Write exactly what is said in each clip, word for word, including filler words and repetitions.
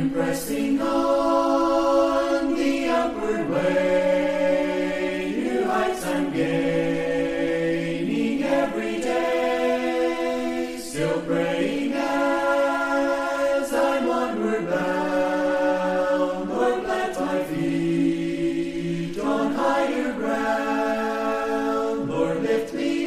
pressing on the upward way, new heights I'm gaining every day, still praying as I'm onward bound. Lord, plant my feet on higher ground. Lord, lift me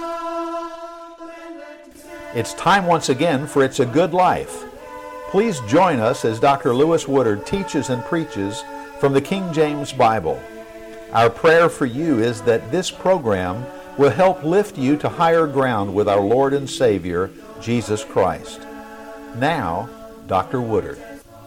up and let me stand. It's time once again for It's a Good Life. Please join us as Doctor Lewis Woodard teaches and preaches from the King James Bible. Our prayer for you is that this program will help lift you to higher ground with our Lord and Savior, Jesus Christ. Now, Doctor Woodard.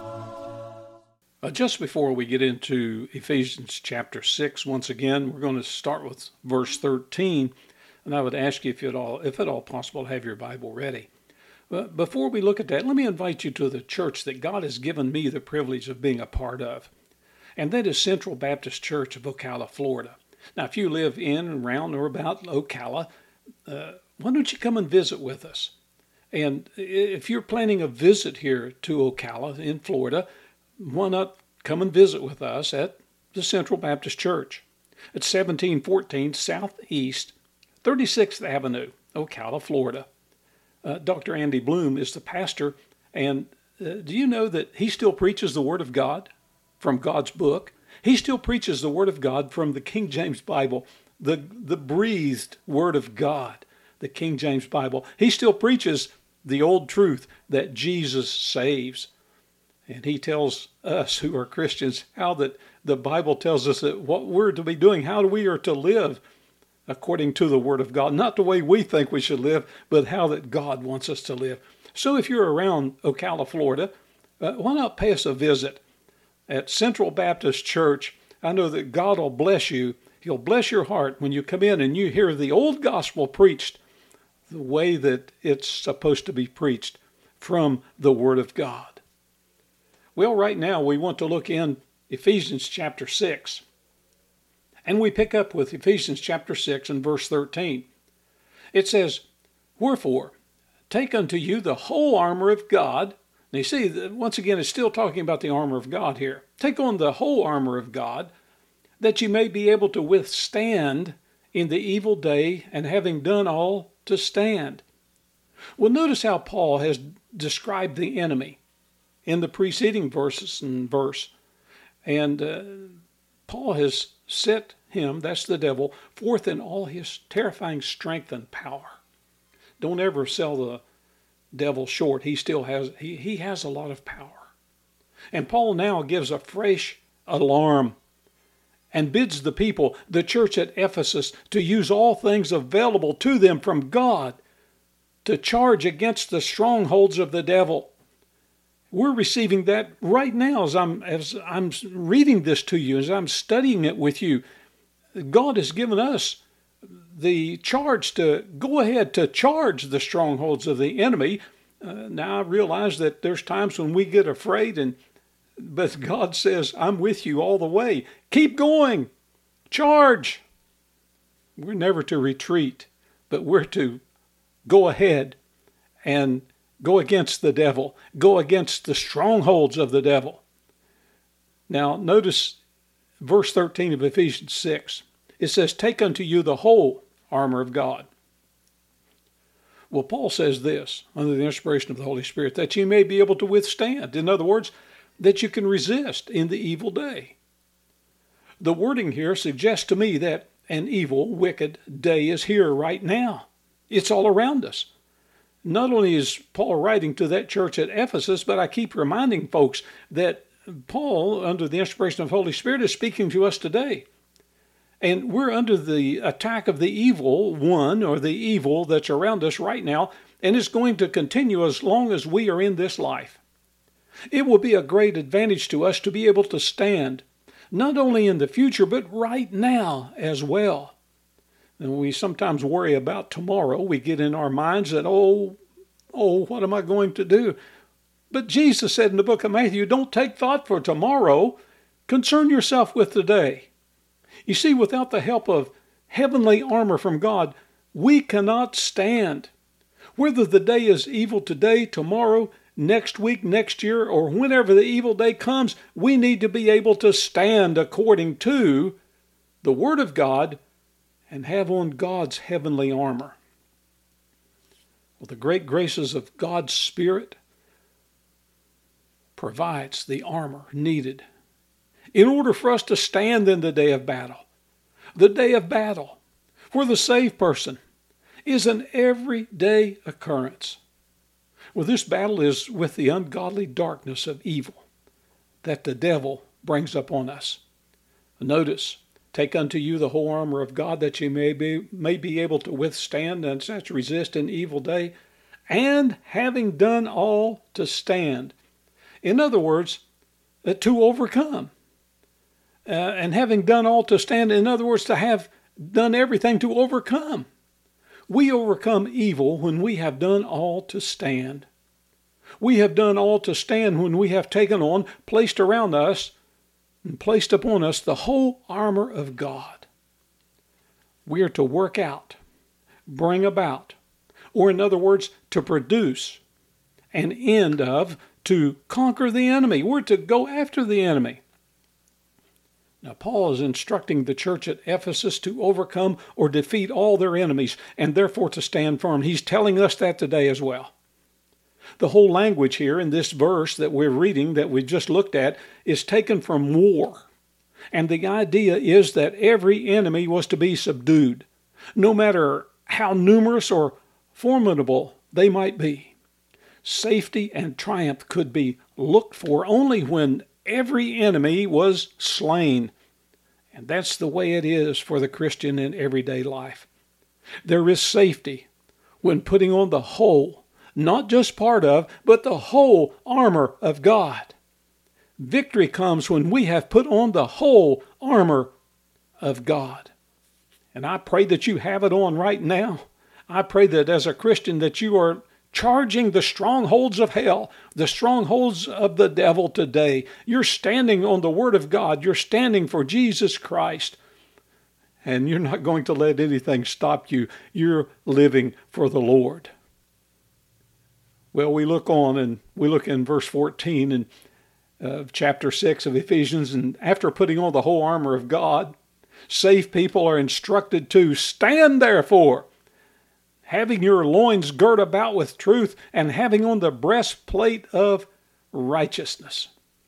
Uh, just before we get into Ephesians chapter six, once again, we're going to start with verse thirteen, and I would ask you if at all, if at all possible, to have your Bible ready. But before we look at that, let me invite you to the church that God has given me the privilege of being a part of, and that is Central Baptist Church of Ocala, Florida. Now, if you live in and around or about Ocala, uh, why don't you come and visit with us? And if you're planning a visit here to Ocala in Florida, why not come and visit with us at the Central Baptist Church at seventeen fourteen Southeast thirty-sixth Avenue, Ocala, Florida. Uh, Doctor Andy Bloom is the pastor, and uh, do you know that he still preaches the Word of God from God's book? He still preaches the Word of God from the King James Bible, the, the breathed Word of God, the King James Bible. He still preaches the old truth that Jesus saves. And he tells us who are Christians how that the Bible tells us that what we're to be doing, how we are to live according to the Word of God. Not the way we think we should live, but how that God wants us to live. So if you're around Ocala, Florida, uh, why not pay us a visit at Central Baptist Church? I know that God will bless you. He'll bless your heart when you come in and you hear the old gospel preached the way that it's supposed to be preached from the Word of God. Well, right now we want to look in Ephesians chapter six. And we pick up with Ephesians chapter six and verse thirteen. It says, "Wherefore, take unto you the whole armor of God." Now you see, once again, it's still talking about the armor of God here. "Take on the whole armor of God, that you may be able to withstand in the evil day, and having done all, to stand." Well, notice how Paul has described the enemy in the preceding verses and verse. And uh, Paul has set him, that's the devil, forth in all his terrifying strength and power. Don't ever sell the devil short. He still has, he, he has a lot of power. And Paul now gives a fresh alarm and bids the people, the church at Ephesus, to use all things available to them from God to charge against the strongholds of the devil. We're receiving that right now as I'm as I'm reading this to you, as I'm studying it with you. God has given us the charge to go ahead to charge the strongholds of the enemy. Uh, now I realize that there's times when we get afraid, and but God says, "I'm with you all the way. Keep going. Charge." We're never to retreat, but we're to go ahead and go against the devil. Go against the strongholds of the devil. Now, notice verse thirteen of Ephesians six. It says, "Take unto you the whole armor of God." Well, Paul says this, under the inspiration of the Holy Spirit, that you may be able to withstand. In other words, that you can resist in the evil day. The wording here suggests to me that an evil, wicked day is here right now. It's all around us. Not only is Paul writing to that church at Ephesus, but I keep reminding folks that Paul, under the inspiration of the Holy Spirit, is speaking to us today. And we're under the attack of the evil one, or the evil that's around us right now, and it's going to continue as long as we are in this life. It will be a great advantage to us to be able to stand, not only in the future, but right now as well. And we sometimes worry about tomorrow. We get in our minds that, oh, oh, what am I going to do? But Jesus said in the book of Matthew, "Don't take thought for tomorrow. Concern yourself with today." You see, without the help of heavenly armor from God, we cannot stand. Whether the day is evil today, tomorrow, next week, next year, or whenever the evil day comes, we need to be able to stand according to the Word of God and have on God's heavenly armor. Well, the great graces of God's Spirit provides the armor needed in order for us to stand in the day of battle. The day of battle for the saved person is an everyday occurrence. Well, this battle is with the ungodly darkness of evil that the devil brings upon us. Notice, take unto you the whole armor of God, that you may be, may be able to withstand and such resist in evil day, and having done all to stand. In other words, uh, to overcome. Uh, and having done all to stand, in other words, to have done everything to overcome. We overcome evil when we have done all to stand. We have done all to stand when we have taken on, placed around us, and placed upon us the whole armor of God. We are to work out, bring about, or in other words, to produce an end of, to conquer the enemy. We're to go after the enemy. Now, Paul is instructing the church at Ephesus to overcome or defeat all their enemies and therefore to stand firm. He's telling us that today as well. The whole language here in this verse that we're reading, that we just looked at, is taken from war. And the idea is that every enemy was to be subdued, no matter how numerous or formidable they might be. Safety and triumph could be looked for only when every enemy was slain. And that's the way it is for the Christian in everyday life. There is safety when putting on the whole, not just part of, but the whole armor of God. Victory comes when we have put on the whole armor of God. And I pray that you have it on right now. I pray that as a Christian that you are charging the strongholds of hell, the strongholds of the devil today. You're standing on the Word of God. You're standing for Jesus Christ. And you're not going to let anything stop you. You're living for the Lord. Well, we look on and we look in verse fourteen in uh, chapter six of Ephesians. And after putting on the whole armor of God, saved people are instructed to stand therefore, having your loins girt about with truth, and having on the breastplate of righteousness.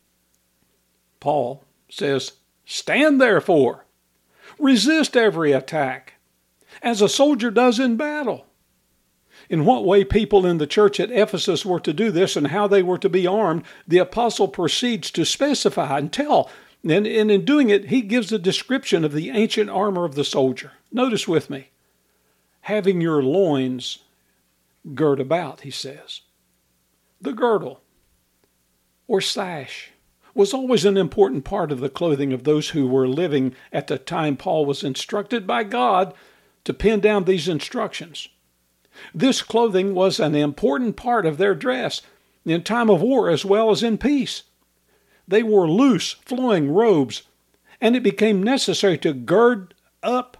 Paul says, stand therefore. Resist every attack, as a soldier does in battle. In what way people in the church at Ephesus were to do this and how they were to be armed, the apostle proceeds to specify and tell. And, and in doing it, he gives a description of the ancient armor of the soldier. Notice with me. Having your loins girt about, he says. The girdle, or sash, was always an important part of the clothing of those who were living at the time Paul was instructed by God to pin down these instructions. This clothing was an important part of their dress in time of war as well as in peace. They wore loose, flowing robes, and it became necessary to gird up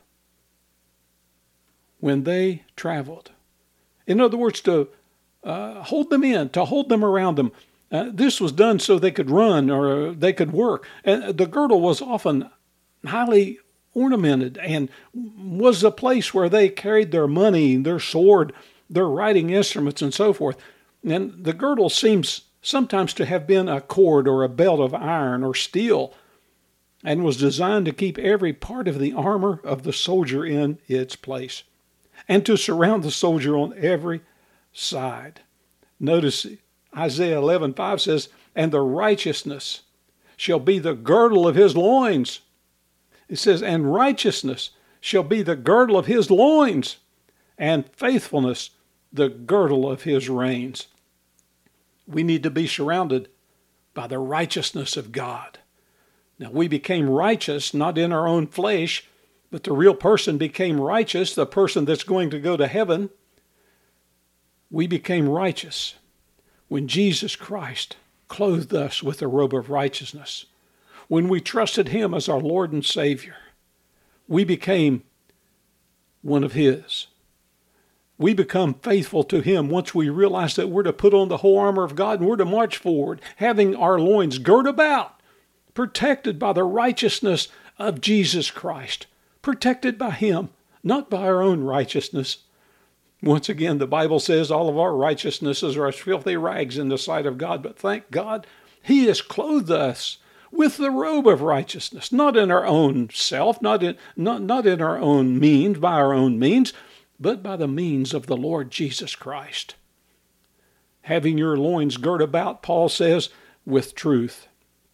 when they traveled. In other words, to uh, hold them in, to hold them around them. Uh, this was done so they could run or they could work. And the girdle was often highly ornamented and was a place where they carried their money, their sword, their writing instruments, and so forth. And the girdle seems sometimes to have been a cord or a belt of iron or steel, and was designed to keep every part of the armor of the soldier in its place, and to surround the soldier on every side. Notice Isaiah eleven five says, and the righteousness shall be the girdle of his loins. It says, and righteousness shall be the girdle of his loins, and faithfulness the girdle of his reins. We need to be surrounded by the righteousness of God. Now, we became righteous, not in our own flesh, but the real person became righteous, the person that's going to go to heaven. We became righteous when Jesus Christ clothed us with a robe of righteousness. When we trusted him as our Lord and Savior, we became one of his. We become faithful to Him once we realize that we're to put on the whole armor of God and we're to march forward, having our loins girt about, protected by the righteousness of Jesus Christ, protected by Him, not by our own righteousness. Once again, the Bible says all of our righteousnesses are as filthy rags in the sight of God, but thank God, He has clothed us with the robe of righteousness, not in our own self, not in, not, not in our own means, by our own means, but by the means of the Lord Jesus Christ. Having your loins girt about, Paul says, with truth.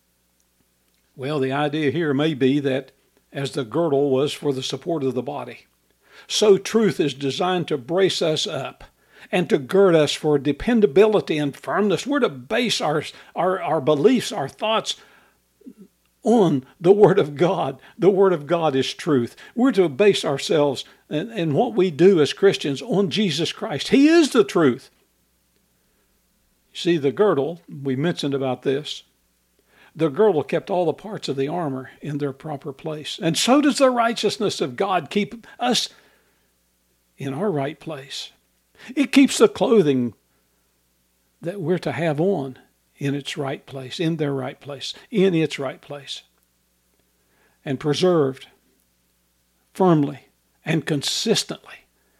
Well, the idea here may be that as the girdle was for the support of the body, so truth is designed to brace us up and to gird us for dependability and firmness. We're to base our, our, our beliefs, our thoughts on the Word of God. The Word of God is truth. We're to base ourselves and, and what we do as Christians on Jesus Christ. He is the truth. See, the girdle, we mentioned about this, the girdle kept all the parts of the armor in their proper place. And so does the righteousness of God keep us in our right place. It keeps the clothing that we're to have on in its right place, in their right place, in its right place, and preserved firmly and consistently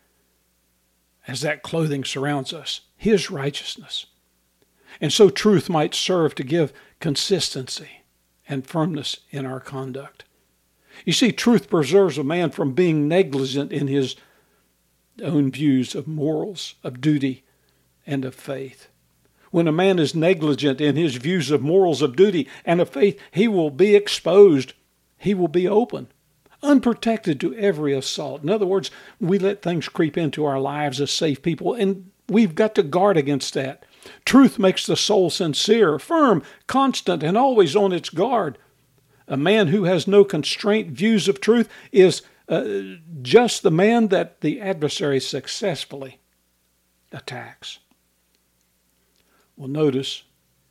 as that clothing surrounds us, His righteousness. And so truth might serve to give consistency and firmness in our conduct. You see, truth preserves a man from being negligent in his own views of morals, of duty, and of faith. When a man is negligent in his views of morals, of duty, and of faith, he will be exposed. He will be open, unprotected to every assault. In other words, we let things creep into our lives as safe people, and we've got to guard against that. Truth makes the soul sincere, firm, constant, and always on its guard. A man who has no constraint views of truth is uh, just the man that the adversary successfully attacks. Well, notice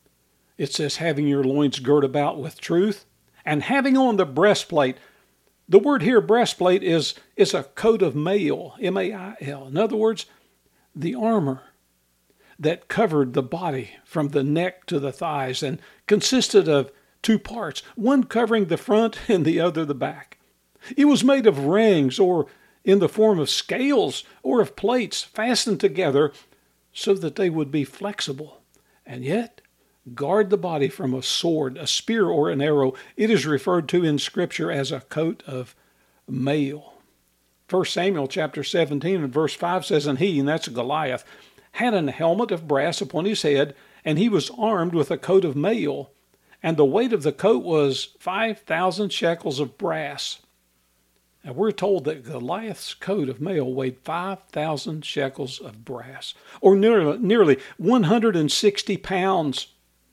it says having your loins girt about with truth and having on the breastplate. The word here, breastplate, is, is a coat of mail, M A I L. In other words, the armor that covered the body from the neck to the thighs and consisted of two parts, one covering the front and the other the back. It was made of rings or in the form of scales or of plates fastened together so that they would be flexible and yet guard the body from a sword, a spear, or an arrow. It is referred to in Scripture as a coat of mail. First Samuel chapter seventeen and verse five says, and he, and that's Goliath, had an helmet of brass upon his head, and he was armed with a coat of mail, and the weight of the coat was five thousand shekels of brass. And we're told that Goliath's coat of mail weighed five thousand shekels of brass, or nearly, nearly one hundred sixty pounds.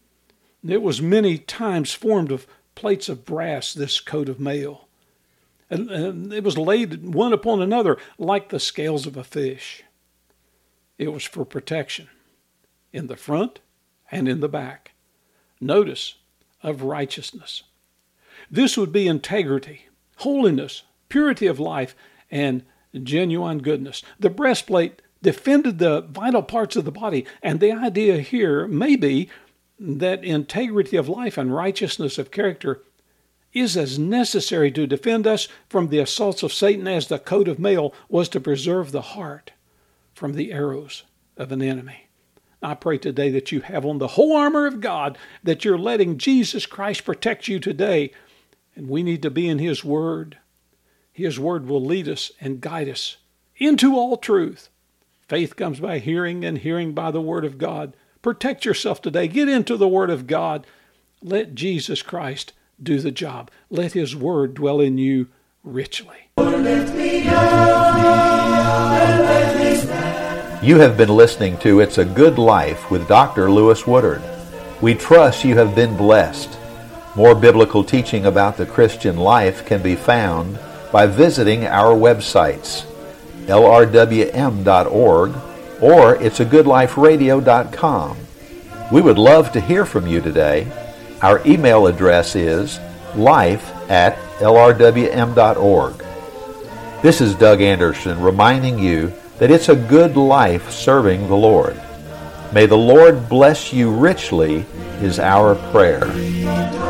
It was many times formed of plates of brass, this coat of mail. And, and it was laid one upon another like the scales of a fish. It was for protection in the front and in the back. Notice, of righteousness. This would be integrity, holiness, purity of life, and genuine goodness. The breastplate defended the vital parts of the body, and the idea here may be that integrity of life and righteousness of character is as necessary to defend us from the assaults of Satan as the coat of mail was to preserve the heart from the arrows of an enemy. I pray today that you have on the whole armor of God, that you're letting Jesus Christ protect you today, and we need to be in His Word. His Word will lead us and guide us into all truth. Faith comes by hearing, and hearing by the Word of God. Protect yourself today. Get into the Word of God. Let Jesus Christ do the job. Let His Word dwell in you richly. You have been listening to It's a Good Life with Doctor Lewis Woodard. We trust you have been blessed. More biblical teaching about the Christian life can be found by visiting our websites, L R W M dot org or it's a good life radio dot com. We would love to hear from you today. Our email address is life at L R W M dot org. This is Doug Anderson reminding you that it's a good life serving the Lord. May the Lord bless you richly is our prayer.